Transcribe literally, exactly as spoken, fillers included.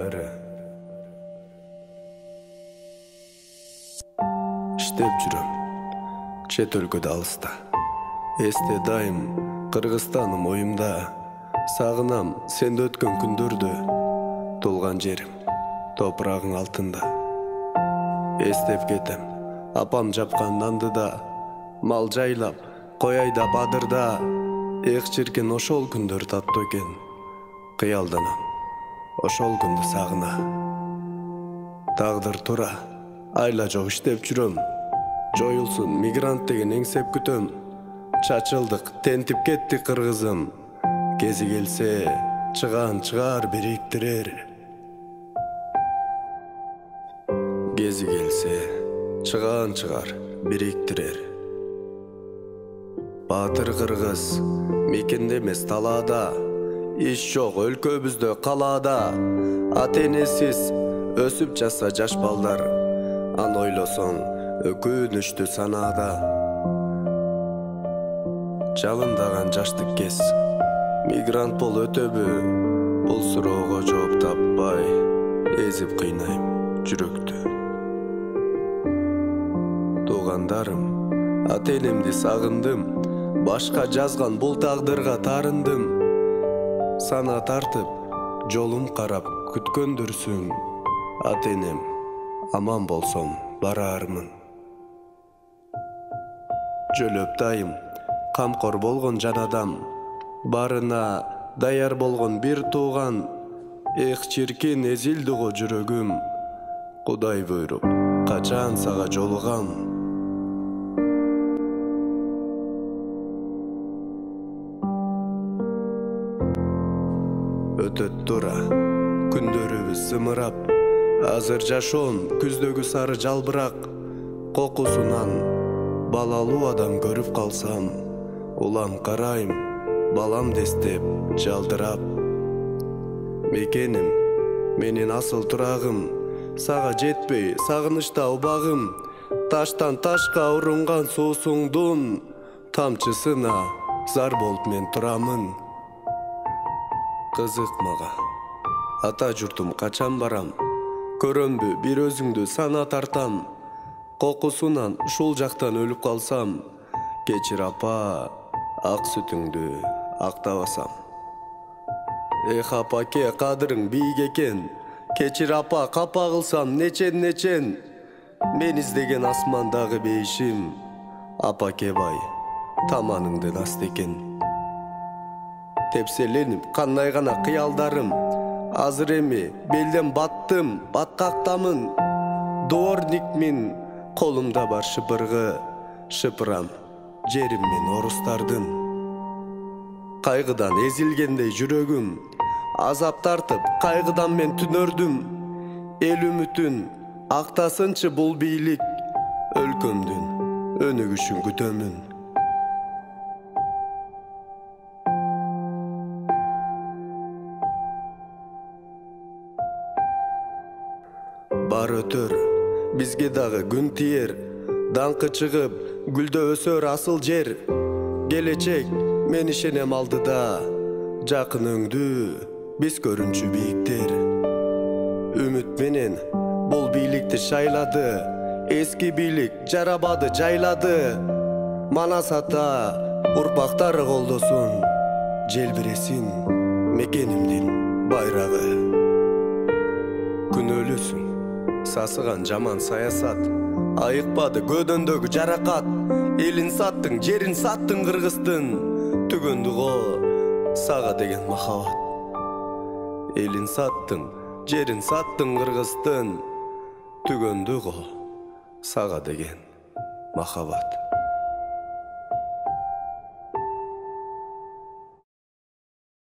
бірі. Іштеп жүрөм, чет өлкөдө алыста. Эсте дайым Кыргызстаным оюмда. Сагынам сенде өткөн күндөрдү. Тулган жерим, топурагың алтында. Эстеп кетем, апам жапкан нандыда. Мал жайлап, кой айдап адырда. Эк чиркен ошол күндөр таттуу экен. Кыялданам, ошол күндү сагына. Тагдыр тура, айла жок иштеп жүрөм. Жоюлсун мигрант деген эңсеп күтөм. Чачылдык, тентип кеттик кыргызым. Кези келсе, чыган чыгар бириктирер. Кези келсе, чыган чыгар бириктирер. Батыр кыргыз, мекенде эмес талаада. Иш жок өлкөбүздө калаада. Ата энесиз өсүп жаса жаш балдар. Аны ойлосоң өкүнүчтүү санаада. Жалындаган жаштык кез, мигрант бол өтөбү? Бул суроого жооп таппай, эзип кыйнайм жүрөктү. Туугандарым, ата энемди сагындым. Башка жазган бул тагдырга тарындым. Сана тартып, жолум карап күткөндүрсүң. Ата энем, аман болсом бараармын. Жөлөп дайым, камкор болгон жан адам. Барына даяр болгон бир тууган. Эх чиркин эзилди го жүрөгүм. Кудай буйруп, качан сага жолугам. Өтөт тура, күндөрүбүз зымырап. Азыр жашоон күздөгү сары жалбырак. Кокусунан балалуу адам көрүп калсам. Улам карайм, балам дестеп жалдырап. Мекеним, менин асыл турагым. Сага жетпей, сагынычта убагым. Таштан ташка урунган суусуңдун тамчысына зар болуп мен турамын. Кызык мага, ата журтум качан барам? Көрөмбү бир өзүңдү сана тартам. Кокусунан ушул жактан өлүп калсам. Кечир апа, ак сүтүңдү актабасам. Эх апаке, кадырың бийик экен. Кечир апа, капа кылсам нечен нечен. Мен издеген асмандагы бейишим. Апаке бай, таманыңдын асты экен. Тепселенип кандай гана кыялдарым. Азыр эми белден баттым, баткактамын. Дворникмин, колумда бар шыпыргы. Шыпырам, жерим мен орустардын. Кайгыдан эзилгендей жүрөгүм. Азап тартып, кайгыдан мен түнөрдүм. Эл үмүтүн актасынчы бул бийлик. Өлкөмдүн өнүгүшүн күтөмүн. Бар өтөр, бизге дагы күн тиер. Даңкы чыгып, гүлдө өсөр асыл жер. Келечек, мен ишенем алдыда. Жакын өңдү, биз көрүнчү бийиктер. Үмүт менен бул бийликти шайлады. Эски бийлик жарабады, жайлады. Манас ата, урпактары колдосун. Желбиресин мекенимдин байрагы. Күнөөлүсүн сасыган жаман саясат. Айыкпады көдөндөгү жаракат. Элин саттың, жерин саттың кыргыздын. Түгөндү го сага деген махабат. Элин саттың, жерин саттың кыргыздын. Түгөндү го сага деген махабат.